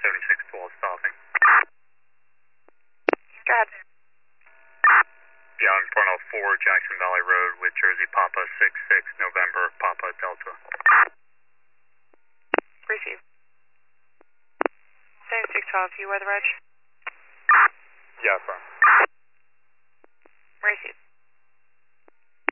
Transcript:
7612 stopping. Go ahead. Beyond 104 Jackson Valley Road with Jersey Papa 66 November Papa Delta. Receive. 7612, you weather edge? Yes, sir.